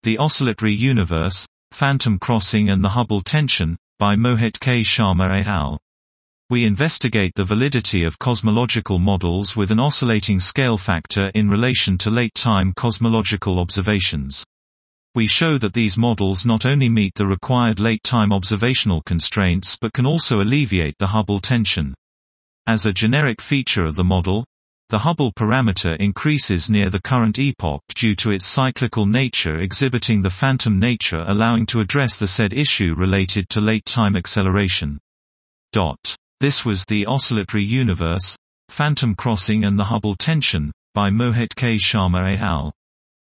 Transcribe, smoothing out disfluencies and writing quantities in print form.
The Oscillatory Universe, Phantom Crossing and the Hubble Tension, by Mohit K. Sharma et al. We investigate the validity of cosmological models with an oscillating scale factor in relation to late-time cosmological observations. We show that these models not only meet the required late-time observational constraints but can also alleviate the Hubble tension. As a generic feature of the model, the Hubble parameter increases near the current epoch due to its cyclical nature, exhibiting the phantom nature, allowing to address the said issue related to late-time acceleration. This was The Oscillatory Universe, Phantom Crossing and the Hubble Tension, by Mohit K. Sharma et al.